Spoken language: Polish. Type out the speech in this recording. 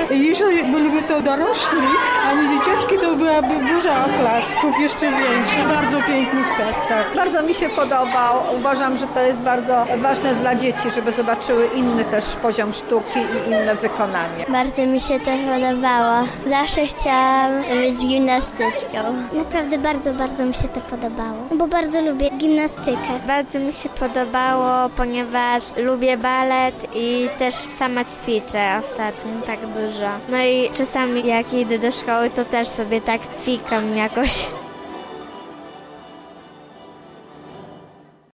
Jeżeli byliby to dorośli, a nie dzieciaczki, to byłaby burza oklasków, jeszcze większa. Bardzo piękny spektakl. Bardzo mi się podobał. Uważam, że to jest bardzo ważne dla dzieci, żeby zobaczyły inny też poziom sztuki i inne wykonanie. Bardzo mi się to podobało. Zawsze chciałam być gimnastyczką. Naprawdę bardzo mi się to podobało, bo bardzo lubię gimnastykę. Bardzo mi się podobało, ponieważ lubię balet i też sama ćwiczę ostatnio tak dużo. No i czasami jak idę do szkoły, to też sobie tak fikam jakoś.